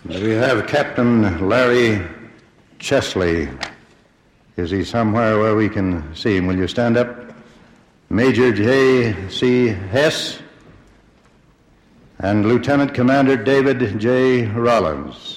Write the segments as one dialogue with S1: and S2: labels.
S1: We have Captain Larry Chesley. Is he somewhere where we can see him? Will you stand up? Major J.C. Hess and Lieutenant Commander David J. Rollins.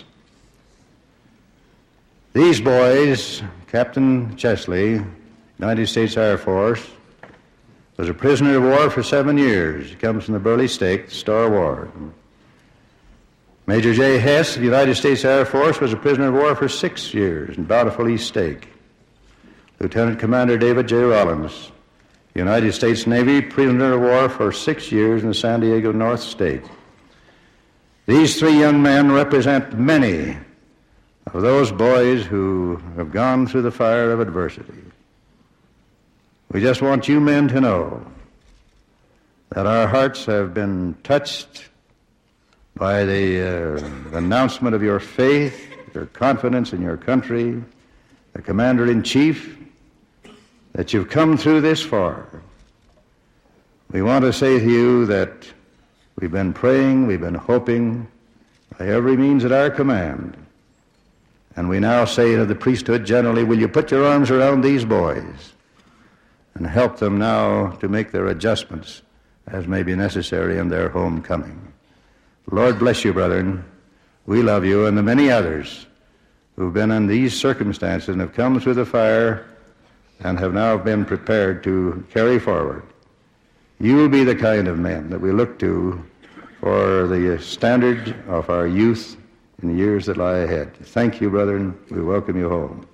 S1: These boys, Captain Chesley, United States Air Force, was a prisoner of war for 7 years. He comes from the Burley Stake, Star Ward. Major J. Hess of the United States Air Force was a prisoner of war for 6 years in Bountiful East Stake. Lieutenant Commander David J. Rollins, United States Navy, prisoner of war for 6 years in the San Diego North Stake. These three young men represent many of those boys who have gone through the fire of adversity. We just want you men to know that our hearts have been touched by the announcement of your faith, your confidence in your country, the Commander-in-Chief, that you've come through this far. We want to say to you that we've been praying, we've been hoping by every means at our command. And we now say to the priesthood generally, will you put your arms around these boys and help them now to make their adjustments as may be necessary in their homecoming. Lord bless you, brethren. We love you, and the many others who've been in these circumstances and have come through the fire and have now been prepared to carry forward. You will be the kind of men that we look to for the standard of our youth in the years that lie ahead. Thank you, brethren. We welcome you home.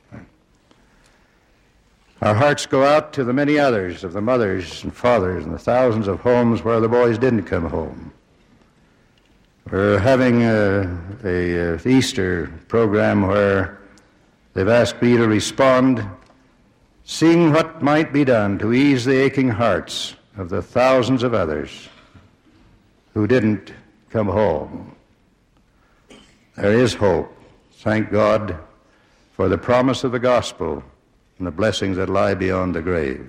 S1: Our hearts go out to the many others of the mothers and fathers and the thousands of homes where the boys didn't come home. We're having a Easter program where they've asked me to respond, seeing what might be done to ease the aching hearts of the thousands of others who didn't come home. There is hope. Thank God for the promise of the gospel and the blessings that lie beyond the grave.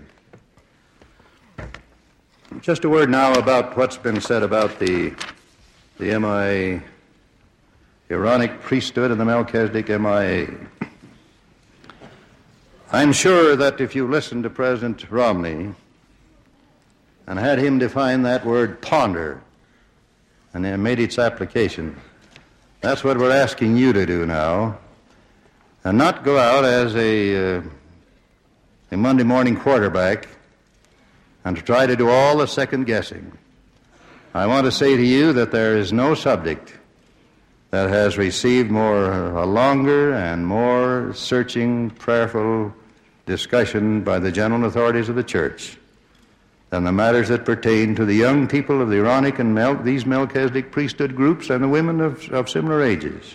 S1: Just a word now about what's been said about the MIA, Aaronic priesthood and the Melchizedek MIA. I'm sure that if you listened to President Romney and had him define that word ponder and then made its application, that's what we're asking you to do now, and not go out as a Monday morning quarterback and to try to do all the second guessing. I want to say to you that there is no subject that has received a longer and more searching, prayerful discussion by the general authorities of the church than the matters that pertain to the young people of the Aaronic and these Melchizedek priesthood groups and the women of similar ages.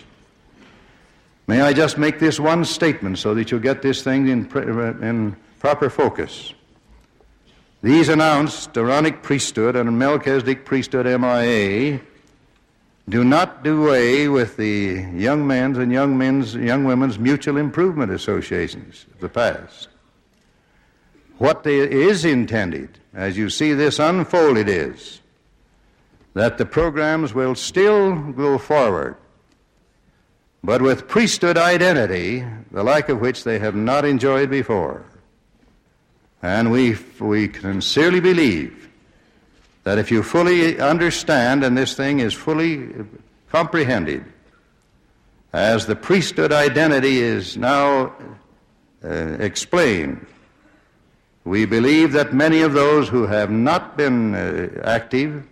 S1: May I just make this one statement so that you'll get this thing in proper focus. These announced Aaronic priesthood and Melchizedek priesthood MIA do not do away with the young men's and young women's mutual improvement associations of the past. What is intended, as you see this unfolded, is that the programs will still go forward, but with priesthood identity, the like of which they have not enjoyed before. And we sincerely believe that if you fully understand, and this thing is fully comprehended, as the priesthood identity is now explained, we believe that many of those who have not been active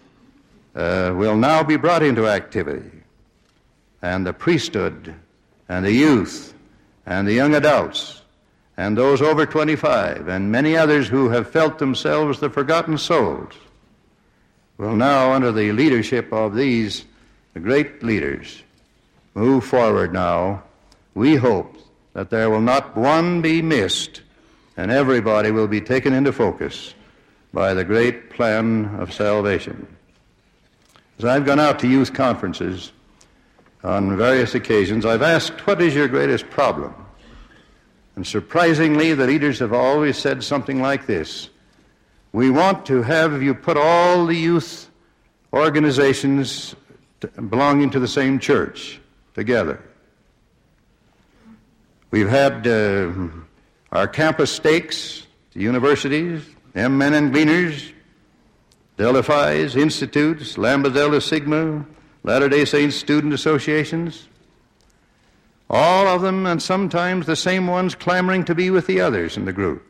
S1: will now be brought into activity. And the priesthood and the youth and the young adults and those over 25 and many others who have felt themselves the forgotten souls will now, under the leadership of these great leaders, move forward now. We hope that there will not one be missed, and everybody will be taken into focus by the great plan of salvation. As I've gone out to youth conferences on various occasions, I've asked, what is your greatest problem? And surprisingly, the leaders have always said something like this: we want to have you put all the youth organizations belonging to the same church together. We've had our campus stakes, the universities, M-Men and Gleaners, Delta Phi's, institutes, Lambda Delta Sigma, Latter-day Saints student associations, all of them, and sometimes the same ones, clamoring to be with the others in the group.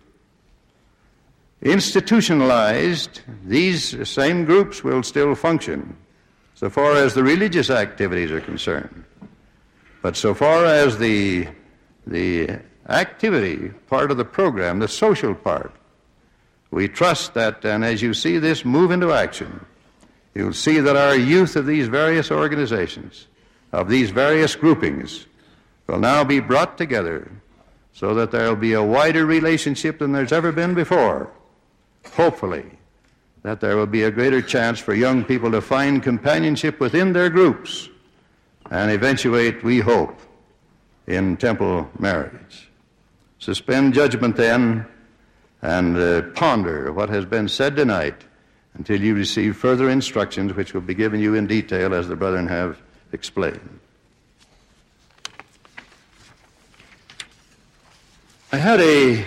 S1: Institutionalized, these same groups will still function so far as the religious activities are concerned. But so far as the activity part of the program, the social part, we trust that, and as you see this move into action, you'll see that our youth of these various organizations, of these various groupings, will now be brought together so that there will be a wider relationship than there's ever been before. Hopefully, that there will be a greater chance for young people to find companionship within their groups and eventuate, we hope, in temple marriage. Suspend judgment then and ponder what has been said tonight until you receive further instructions which will be given you in detail as the brethren have explained. I had a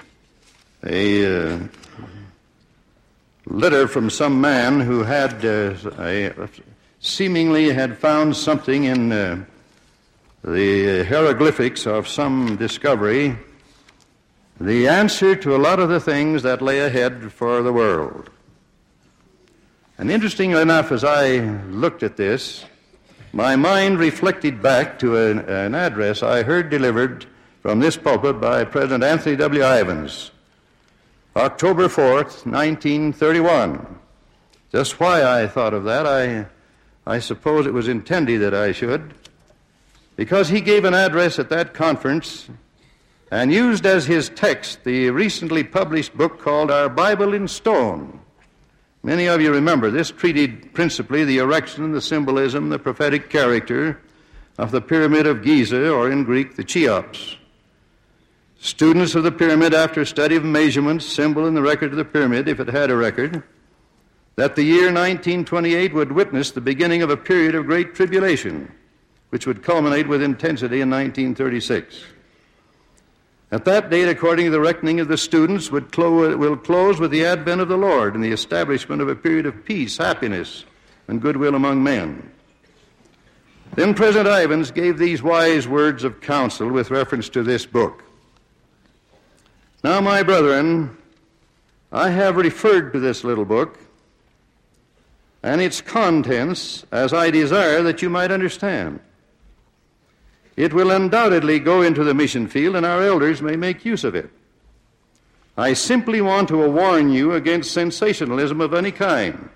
S1: letter from some man who had seemingly had found something in the hieroglyphics of some discovery, the answer to a lot of the things that lay ahead for the world. And interestingly enough, as I looked at this, my mind reflected back to an address I heard delivered from this pulpit by President Anthony W. Ivins, October 4th, 1931. Just why I thought of that, I suppose it was intended that I should, because he gave an address at that conference and used as his text the recently published book called Our Bible in Stone. Many of you remember this treated principally the erection, the symbolism, the prophetic character of the Pyramid of Giza, or in Greek, the Cheops. Students of the pyramid, after study of measurements, symbol, and the record of the pyramid, if it had a record, that the year 1928 would witness the beginning of a period of great tribulation, which would culminate with intensity in 1936. At that date, according to the reckoning of the students, will close with the advent of the Lord and the establishment of a period of peace, happiness, and goodwill among men. Then President Ivins gave these wise words of counsel with reference to this book. Now, my brethren, I have referred to this little book and its contents as I desire that you might understand. It will undoubtedly go into the mission field, and our elders may make use of it. I simply want to warn you against sensationalism of any kind.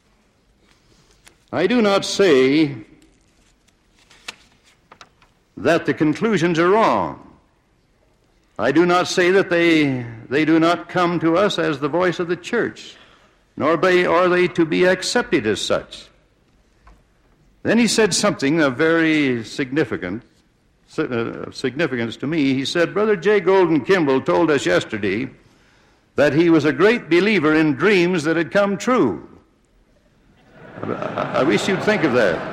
S1: I do not say that the conclusions are wrong. I do not say that they do not come to us as the voice of the church, nor are they to be accepted as such. Then he said something of very significance to me. He said, Brother J. Golden Kimball told us yesterday that he was a great believer in dreams that had come true. I wish you'd think of that.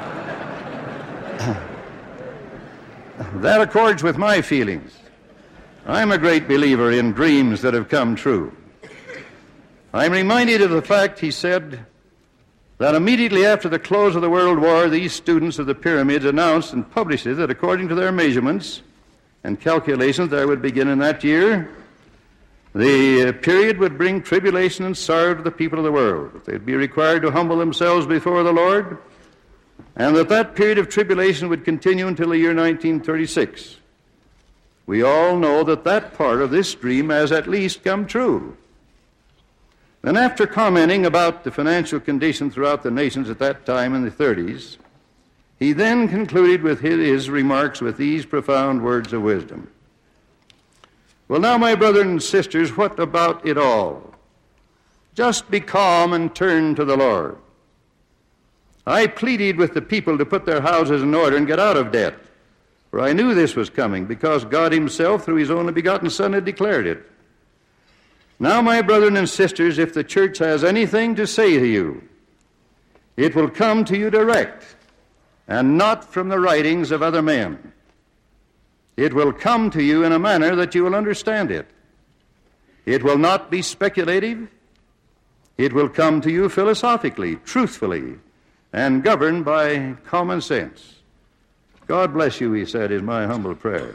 S1: That accords with my feelings. I'm a great believer in dreams that have come true. I'm reminded of the fact, he said, that immediately after the close of the World War, these students of the pyramids announced and published it that according to their measurements and calculations there would begin in that year, the period would bring tribulation and sorrow to the people of the world. They'd be required to humble themselves before the Lord, and that period of tribulation would continue until the year 1936. We all know that part of this dream has at least come true. And after commenting about the financial condition throughout the nations at that time in the 30s, he then concluded with his remarks with these profound words of wisdom. Well, now, my brothers and sisters, what about it all? Just be calm and turn to the Lord. I pleaded with the people to put their houses in order and get out of debt, for I knew this was coming, because God himself, through his only begotten Son, had declared it. Now, my brethren and sisters, if the church has anything to say to you, It will come to you direct and not from the writings of other men. It will come to you in a manner that you will understand it. It will not be speculative. It will come to you philosophically, truthfully, and governed by common sense. God bless you, he said, is my humble prayer.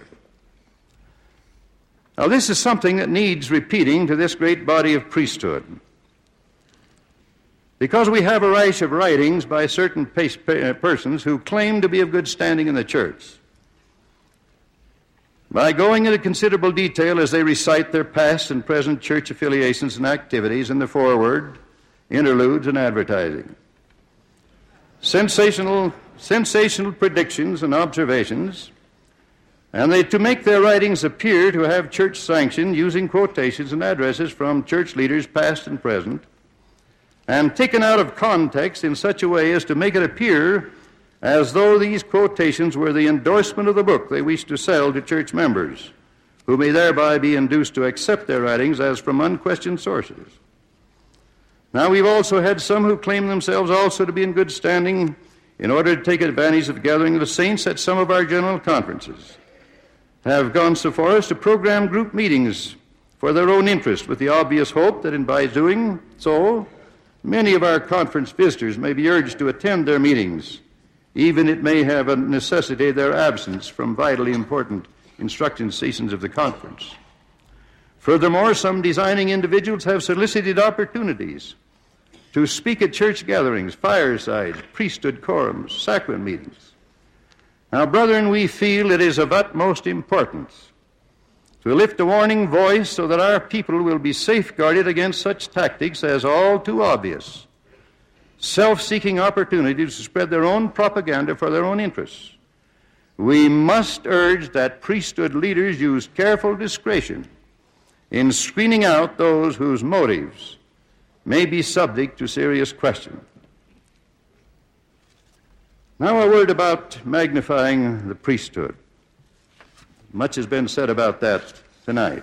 S1: Now, this is something that needs repeating to this great body of priesthood. Because we have a rash of writings by certain persons who claim to be of good standing in the church. By going into considerable detail as they recite their past and present church affiliations and activities in the foreword, interludes, and advertising. Sensational predictions and observations, and they to make their writings appear to have church sanction using quotations and addresses from church leaders past and present, and taken out of context in such a way as to make it appear as though these quotations were the endorsement of the book they wish to sell to church members, who may thereby be induced to accept their writings as from unquestioned sources. Now, we've also had some who claim themselves also to be in good standing in order to take advantage of the gathering of the saints at some of our general conferences, have gone so far as to program group meetings for their own interest, with the obvious hope that by doing so, many of our conference visitors may be urged to attend their meetings, even it may have necessitated their absence from vitally important instruction sessions of the conference. Furthermore, some designing individuals have solicited opportunities to speak at church gatherings, firesides, priesthood quorums, sacrament meetings. Now, brethren, we feel it is of utmost importance to lift a warning voice so that our people will be safeguarded against such tactics as all too obvious self-seeking opportunities to spread their own propaganda for their own interests. We must urge that priesthood leaders use careful discretion in screening out those whose motives may be subject to serious question. Now a word about magnifying the priesthood. Much has been said about that tonight.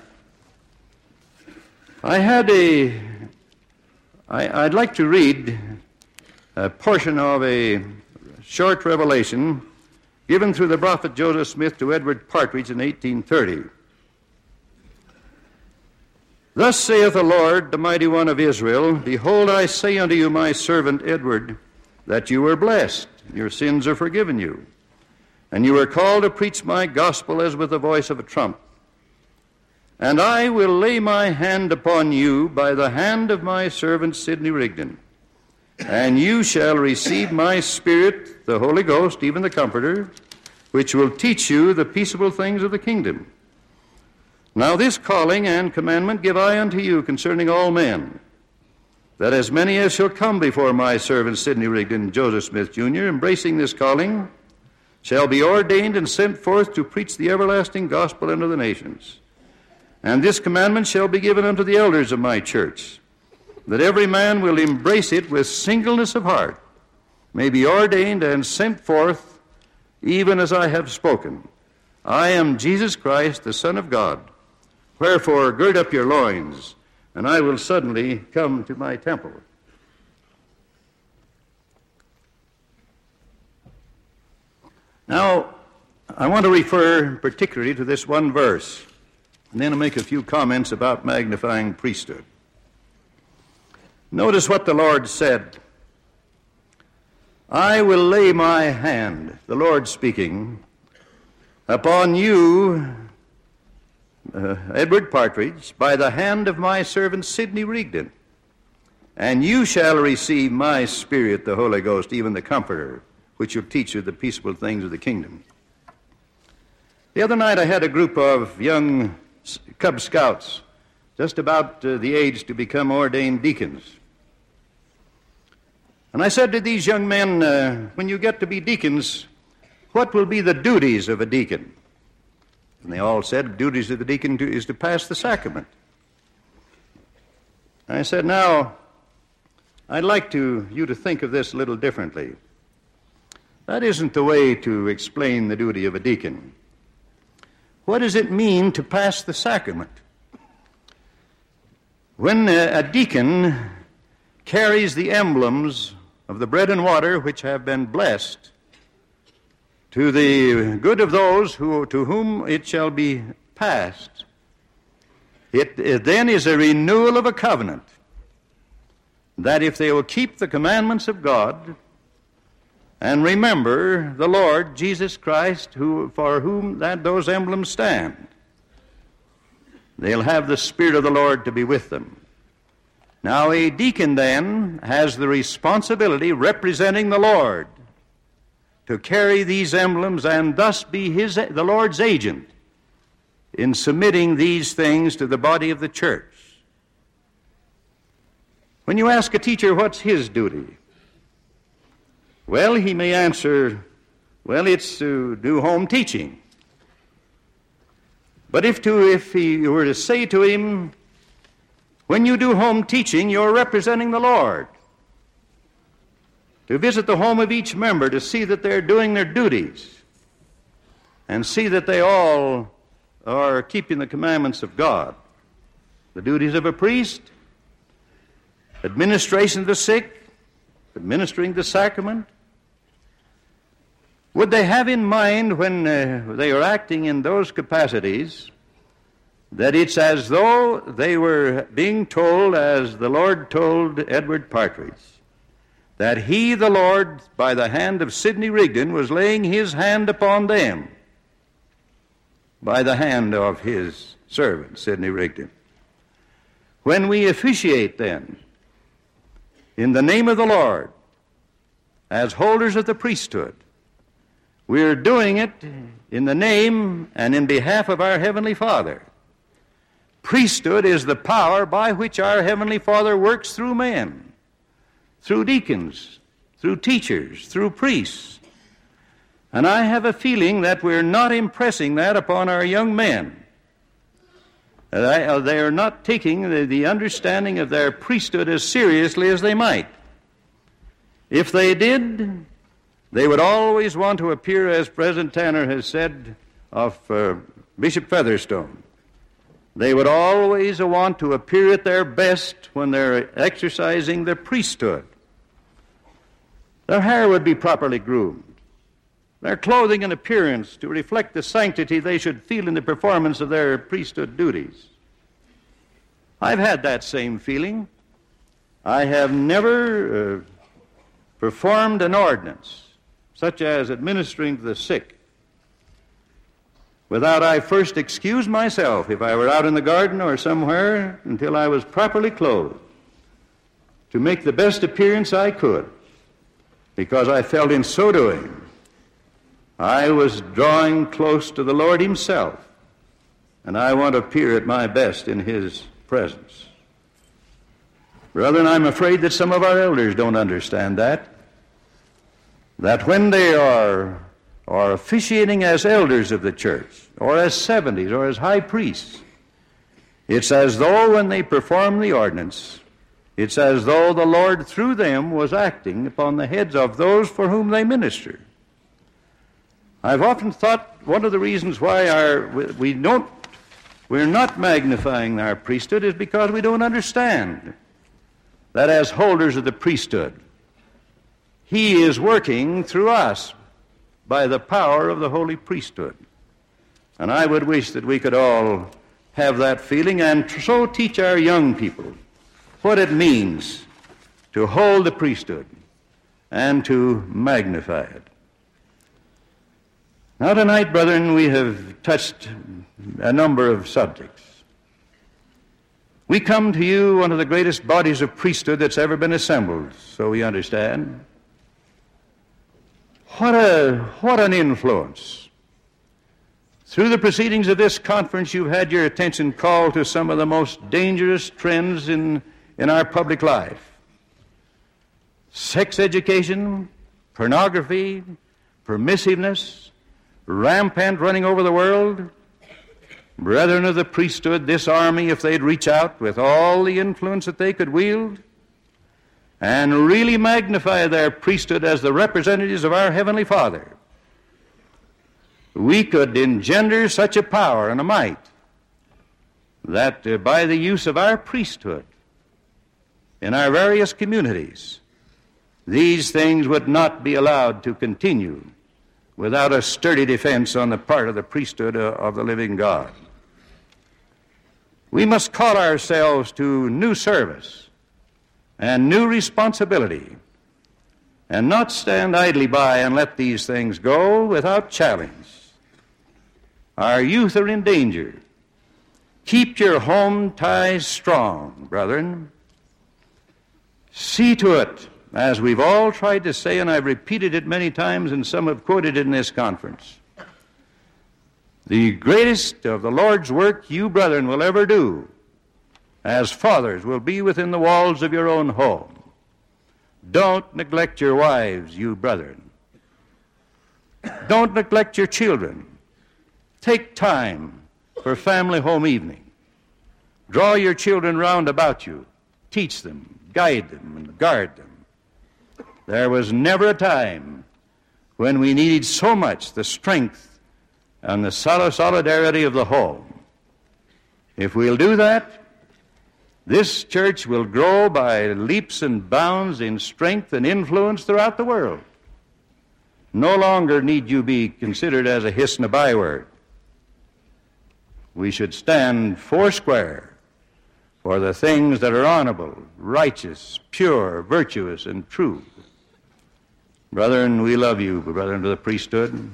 S1: I'd like to read a portion of a short revelation given through the prophet Joseph Smith to Edward Partridge in 1830. Thus saith the Lord, the mighty one of Israel, Behold, I say unto you, my servant Edward, that you are blessed, your sins are forgiven you, and you are called to preach my gospel as with the voice of a trump. And I will lay my hand upon you by the hand of my servant Sidney Rigdon, and you shall receive my Spirit, the Holy Ghost, even the Comforter, which will teach you the peaceable things of the kingdom. Now this calling and commandment give I unto you concerning all men, that as many as shall come before my servant Sidney Rigdon, Joseph Smith, Jr., embracing this calling, shall be ordained and sent forth to preach the everlasting gospel unto the nations. And this commandment shall be given unto the elders of my church, that every man will embrace it with singleness of heart, may be ordained and sent forth, even as I have spoken. I am Jesus Christ, the Son of God. Wherefore, gird up your loins, and I will suddenly come to my temple. Now, I want to refer particularly to this one verse, and then I'll make a few comments about magnifying priesthood. Notice what the Lord said. I will lay my hand, the Lord speaking, upon you, Edward Partridge, by the hand of my servant Sidney Rigdon, and you shall receive my Spirit, the Holy Ghost, even the Comforter, which will teach you the peaceable things of the kingdom. The other night I had a group of young Cub Scouts, just about the age to become ordained deacons. And I said to these young men, when you get to be deacons, what will be the duties of a deacon? And they all said, the duties of the deacon is to pass the sacrament. I said, now, I'd like you to think of this a little differently. That isn't the way to explain the duty of a deacon. What does it mean to pass the sacrament? When a deacon carries the emblems of the bread and water which have been blessed to the good of those to whom it shall be passed, it then is a renewal of a covenant that if they will keep the commandments of God and remember the Lord Jesus Christ, for whom those emblems stand, they'll have the Spirit of the Lord to be with them. Now, a deacon then has the responsibility, representing the Lord, to carry these emblems and thus be the Lord's agent in submitting these things to the body of the church. When you ask a teacher what's his duty, well, he may answer, well, it's to do home teaching. But if he were to say to him, when you do home teaching, you're representing the Lord, to visit the home of each member to see that they're doing their duties and see that they all are keeping the commandments of God. The duties of a priest, administration of the sick, administering the sacrament. Would they have in mind when they are acting in those capacities that it's as though they were being told, as the Lord told Edward Partridge, that he, the Lord, by the hand of Sidney Rigdon, was laying his hand upon them by the hand of his servant, Sidney Rigdon. When we officiate then in the name of the Lord as holders of the priesthood, we're doing it in the name and in behalf of our Heavenly Father. Priesthood is the power by which our Heavenly Father works through men, through deacons, through teachers, through priests. And I have a feeling that we're not impressing that upon our young men. They are not taking the understanding of their priesthood as seriously as they might. If they did, they would always want to appear, as President Tanner has said of Bishop Featherstone. They would always want to appear at their best when they're exercising their priesthood. Their hair would be properly groomed, their clothing and appearance to reflect the sanctity they should feel in the performance of their priesthood duties. I've had that same feeling. I have never performed an ordinance, such as administering to the sick, without I first excused myself if I were out in the garden or somewhere until I was properly clothed, to make the best appearance I could, because I felt in so doing I was drawing close to the Lord Himself, and I want to appear at my best in His presence. Brethren, I'm afraid that some of our elders don't understand that when they are officiating as elders of the church, or as 70s, or as high priests, it's as though when they perform the ordinance, it's as though the Lord through them was acting upon the heads of those for whom they minister. I've often thought one of the reasons why we're not magnifying our priesthood is because we don't understand that as holders of the priesthood, He is working through us by the power of the holy priesthood. And I would wish that we could all have that feeling and so teach our young people what it means to hold the priesthood and to magnify it. Now tonight, brethren, we have touched a number of subjects. We come to you, one of the greatest bodies of priesthood that's ever been assembled, so we understand. What an influence. Through the proceedings of this conference, you've had your attention called to some of the most dangerous trends in our public life. Sex education, pornography, permissiveness, rampant running over the world. Brethren of the priesthood, this army, if they'd reach out with all the influence that they could wield and really magnify their priesthood as the representatives of our Heavenly Father, we could engender such a power and a might that by the use of our priesthood in our various communities, these things would not be allowed to continue without a sturdy defense on the part of the priesthood of the living God. We must call ourselves to new service and new responsibility, and not stand idly by and let these things go without challenge. Our youth are in danger. Keep your home ties strong, brethren. See to it, as we've all tried to say, and I've repeated it many times, and some have quoted it in this conference. The greatest of the Lord's work you, brethren, will ever do as fathers will be within the walls of your own home. Don't neglect your wives, you brethren. Don't neglect your children. Take time for family home evening. Draw your children round about you. Teach them, guide them, and guard them. There was never a time when we needed so much the strength and the solidarity of the home. If we'll do that, this church will grow by leaps and bounds in strength and influence throughout the world. No longer need you be considered as a hiss and a byword. We should stand foursquare for the things that are honorable, righteous, pure, virtuous, and true. Brethren, we love you, brethren of the priesthood.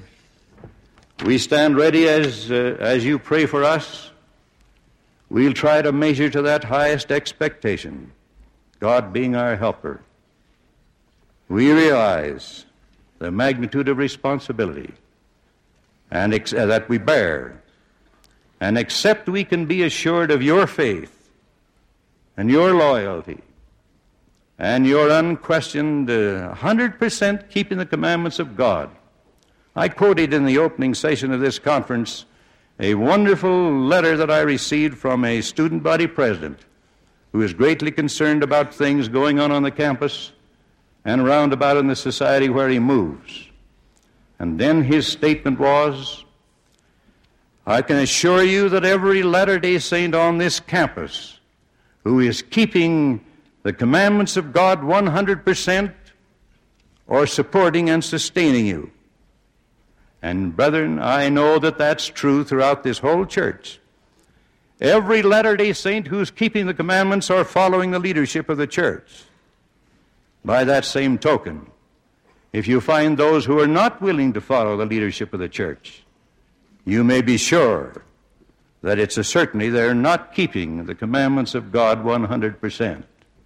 S1: We stand ready as you pray for us. We'll try to measure to that highest expectation, God being our helper. We realize the magnitude of responsibility and that we bear, and except we can be assured of your faith and your loyalty and your unquestioned 100% keeping the commandments of God. I quoted in the opening session of this conference a wonderful letter that I received from a student body president who is greatly concerned about things going on the campus and round about in the society where he moves. And then his statement was, I can assure you that every Latter-day Saint on this campus who is keeping the commandments of God 100% or supporting and sustaining you. And brethren, I know that that's true throughout this whole church. Every Latter-day Saint who's keeping the commandments or following the leadership of the church. By that same token, if you find those who are not willing to follow the leadership of the church, you may be sure that it's a certainty they're not keeping the commandments of God 100%.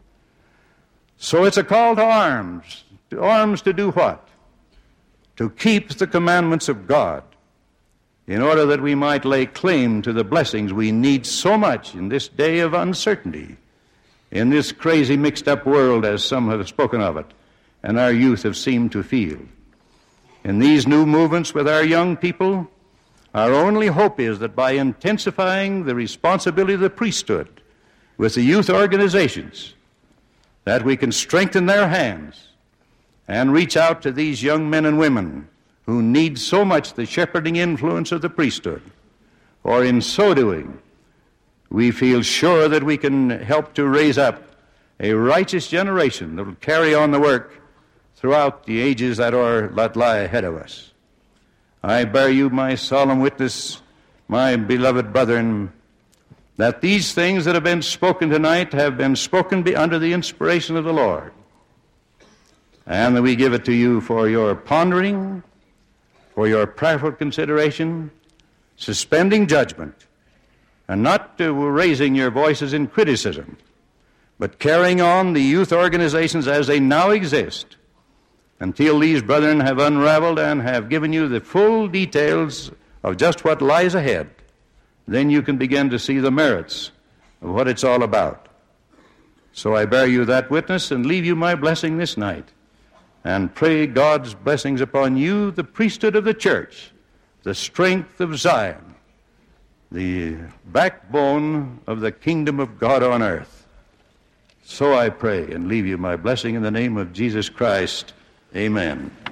S1: So it's a call to arms. To arms to do what? To keep the commandments of God, in order that we might lay claim to the blessings we need so much in this day of uncertainty, in this crazy mixed-up world, as some have spoken of it, and our youth have seemed to feel. In these new movements with our young people, our only hope is that by intensifying the responsibility of the priesthood with the youth organizations, that we can strengthen their hands and reach out to these young men and women who need so much the shepherding influence of the priesthood. For in so doing, we feel sure that we can help to raise up a righteous generation that will carry on the work throughout the ages that lie ahead of us. I bear you my solemn witness, my beloved brethren, that these things that have been spoken tonight have been spoken under the inspiration of the Lord, and that we give it to you for your pondering, for your prayerful consideration, suspending judgment, and not raising your voices in criticism, but carrying on the youth organizations as they now exist until these brethren have unraveled and have given you the full details of just what lies ahead. Then you can begin to see the merits of what it's all about. So I bear you that witness and leave you my blessing this night, and pray God's blessings upon you, the priesthood of the church, the strength of Zion, the backbone of the kingdom of God on earth. So I pray and leave you my blessing in the name of Jesus Christ. Amen.